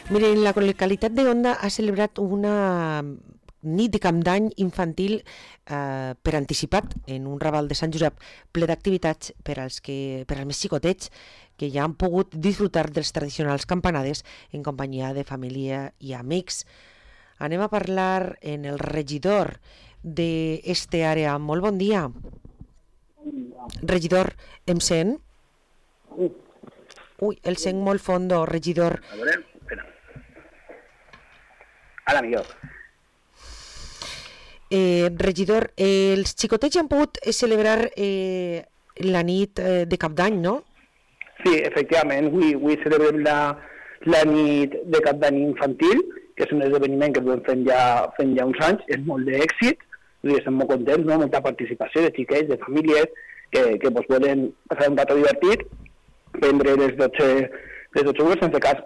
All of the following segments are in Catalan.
Miren, la localitat de Onda ha celebrat una nit de Cap d'Any infantil per anticipat en un raval de Sant Josep ple d'activitats per als més xicotets que ja han pogut disfrutar dels tradicionals campanades en companyia de família i amics. Anem a parlar en el regidor d'esta àrea. Molt bon dia. Regidor, em sent? Ui, el sent molt fondo, regidor. A veure, espera. Ara millor. Regidor, els xicotets han pogut celebrar la nit de Cap d'Any, no? Sí, efectivament, avui celebrem la nit de Cap d'Any infantil, que és un esdeveniment que fem ja uns anys, és molt d'èxit, estem molt contents, no? Molta participació de xiquets, de famílies, que volen passar un rato divertit, prendre les 12 hores, en aquest cas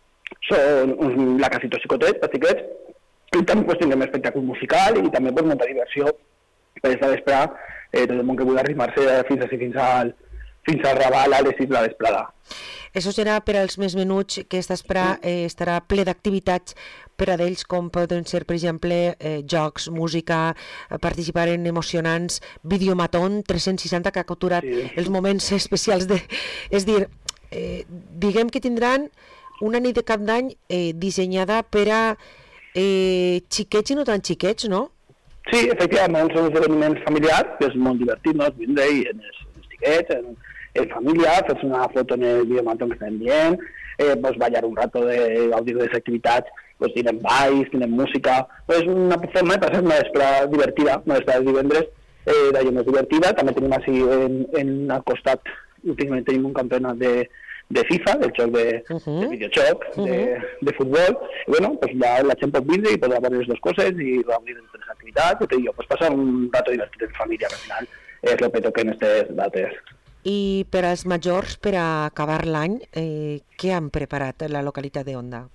són la quasi tots xicotets, per xiquets, i també tindrem espectacle musical i també molta diversió per estar a vesprà, tot el món que vulgui arrimar-se fins al Raval a les 6 de la vesprada. Això serà per als més menuts, que estarà ple d'activitats per a d'ells, com poden ser, per exemple, jocs, música, participar en emocionants, videomatón 360 que ha capturat els moments especials És dir, diguem que tindran una nit de Cap d'Any dissenyada per a xiquets i no tan xiquets, no? Sí, efectivament, són esdeveniments familiars, que és molt divertit, no? Vindre i els xiquets, en família, fer una foto en el videomatón que estem dient, ballar un rato de gaudir de les activitats, tenen balls, tenen música, és una forma de passar una vesprada divertida, una vesprada de divendres d'allò més divertida. També tenim així al costat, últimament tenim un campionat de FIFA, del joc de videojoc, de futbol, i bueno, la gent pot vindre i podrà veure les dues coses i gaudir de les activitats, i passar un rato divertit en família, que al final és el que toquen aquestes dates. I per als majors, per a acabar l'any, què han preparat la localitat d'Onda?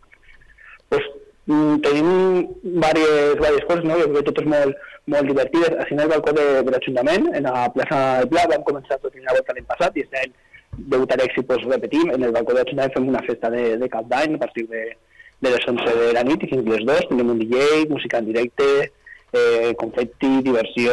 Tenim diverses coses, no? Jo crec que totes molt divertides. Així en el balcó de l'Ajuntament, en la plaça del Pla, vam començar tot una volta l'any passat i estem degut a l'èxit, repetim, en el balcó de l'Ajuntament fem una festa de Cap d'Any a partir de les 11 de la nit i fins les 2, tenim un DJ, música en directe, confetti, diversió.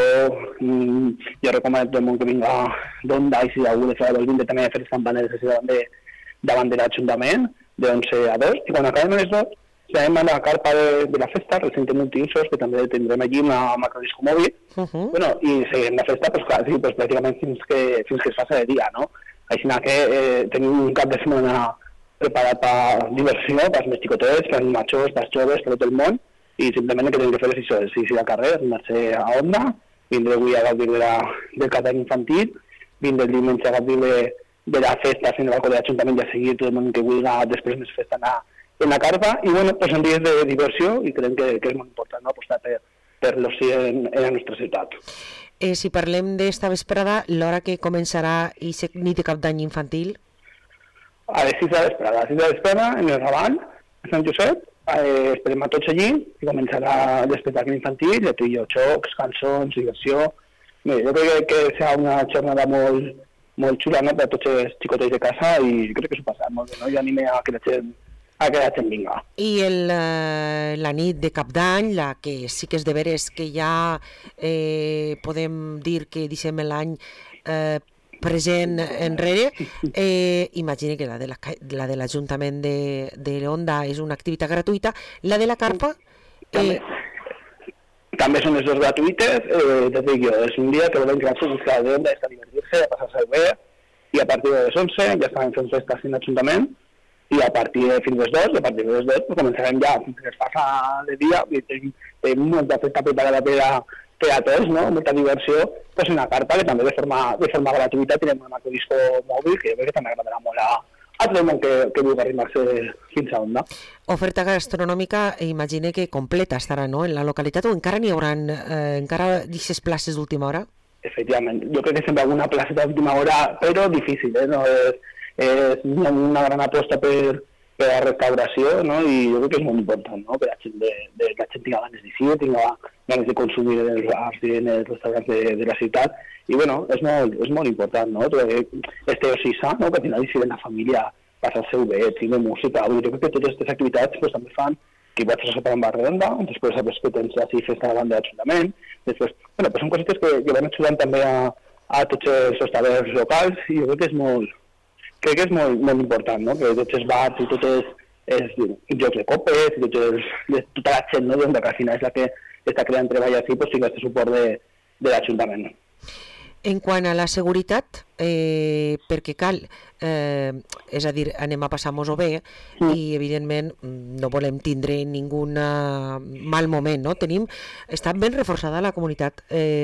Jo recomano a tot el món que vinga d'Onda i si algú de fora vol vindre també a fer les campanades davant de l'Ajuntament de 11 a 2, i quan acabem les 2 estarem a la carpa de la festa, recinte multiusos, que també tindrem allí una macrodisco mòbil, i seguirem la festa pràcticament fins que es faci de dia, no? Així que tenim un cap de setmana preparat per diversió, pels més xicotets, pels majors, pels joves, per tot el món, i simplement el que tenim que fer és això, és ir al carrer, anar-se a Onda, vindre avui a gaudir del Cap d'Any infantil, vindre el diumenge a gaudir de la festa en el balcó de l'Ajuntament i a seguir tot el món que vulgui després més festa en la carpa, i bueno, en dies de diversió, i creiem que és molt important, no? Apostar per l'oci en la nostra ciutat. Si parlem d'esta vesprada, l'hora que començarà aquesta nit de Cap d'Any infantil? A les 6 de la vesprada, en el Raval, a Sant Josep, esperem a tots allí, i començarà l'espectacle infantil, jocs, cançons, diversió. Bé, jo crec que serà una jornada molt xula, no?, per a tots els xicotets de casa, i crec que s'ho passarà molt bé, no? Jo anime a que la gent vinga. I la nit de Cap d'Any, la que sí que és de veres que ja podem dir que deixem l'any present enrere, imagina que la de l'Ajuntament de Onda és una activitat gratuïta, la de la carpa... També són les dues gratuïtes, és un dia que volem que la ciutat d'Onda és a divertir-se, a passar-se bé, i a partir de les 11 ja estan fent festes en l'Ajuntament, i a partir de fins les 2, començarem ja, fins que es passa de dia, i tenim molta festa preparada per a tots, no? Molta diversió, en una carpa que també de forma gratuïta tenim una macrodisco mòbil, que jo crec que també agradarà molt a tot el món que vulgui arrimar-se fins a Onda. Oferta gastronòmica, imagine que completa estarà, no?, en la localitat, o encara n'hi haurà aquestes places d'última hora? Efectivament, jo crec que sempre alguna plaça d'última hora, però difícil, no? És una gran aposta per la restauració, no? I jo crec que és molt important, no?, que la gent tinga ganes d'eixir, tinga ganes de consumir en els bars i en els restaurants de la ciutat, i bueno, és molt important, no?, este oci sa, no?, que al final deixir en la família passar-se bé, cine, música, jo crec que totes aquestes activitats pues, també fan que hi vaig a sopar amb Barredonda, després sabes que tens la festa davant de l'Ajuntament, després, bueno, pues són coses que van ajudant també a tots els hostalers locals i jo crec que és molt important, no? Que tots els bars i tots els jocs de copes i tota la gent, no? Que al final és la que està creant treball així, pues, tinc aquest suport de l'Ajuntament. En quant a la seguretat, perquè cal, és a dir, anem a passar-nos-ho bé i evidentment no volem tindre ningú mal moment, no? Està ben reforçada la comunitat,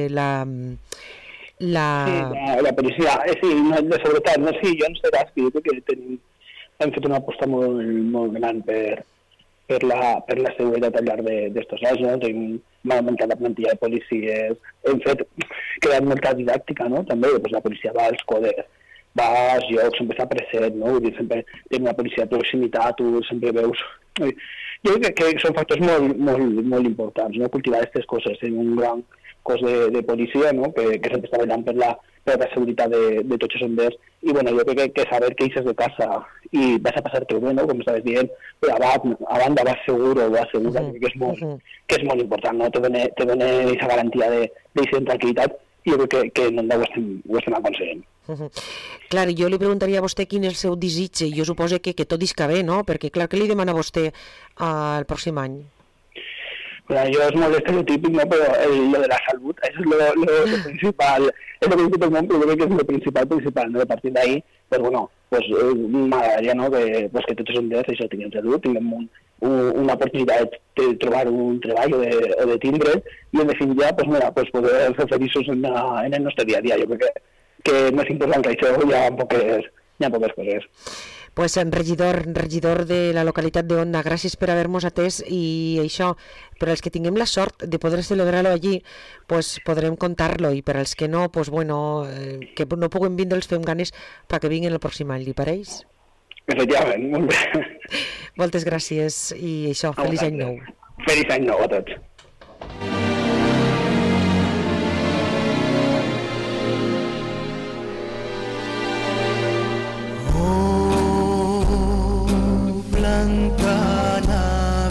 Sí, la policia, sí, de seguretat, no, sí, jo en seràs que jo crec que hem fet una aposta molt gran per la seguretat al llarg d'estos anys, no? Hem augmentat la plantilla de policies, hem creat molta didàctica, no? També pues, la policia va als coders, va als llocs, sempre està present, no? Vull dir, sempre té una policia de proximitat, tu sempre veus... Jo crec que són factors molt importants, no? Cultivar aquestes coses en un gran cos de policia, no? Que sempre està vetllant per la seguretat de tots els bombers i bueno, jo crec que saber que eixes de casa i vas a passar-te bé, no? Com estaves dient, però a banda vas segur o vas segura, que és molt important, no? Te dona aquesta garantia d'eixa tranquil·litat i jo crec que no ho estem aconseguint. Clar, jo li preguntaria a vostè quin és el seu desig, jo suposo que tot isca bé, no? Perquè clar, què li demana vostè el pròxim any? Yo es molt estereotípic, ¿no? Pero lo de la salud, eso es lo principal, es lo principal, ¿no? Pero creo que es lo principal, ¿no? A partir de ahí, pues bueno, pues m'agradaria, ¿no? Que tots els bombers això tinguem salut, tinguem una oportunitat de trobar un treball o de tindre i en definitiva, pues mira, pues poder ser feliços en el nostre dia a dia. Jo crec que més important que això hi ha poques coses. Pues regidor de la localitat d'Onda, gràcies per haver-nos atès i això, per als que tinguem la sort de poder celebrar-lo allí, pues podrem contar-lo i per als que no, pues bueno, que no puguem vindre els fem ganes perquè vinguin el pròxim any, li pareix? Efectivament, molt bé. Moltes gràcies i això, feliç any nou. Feliç any nou a tots.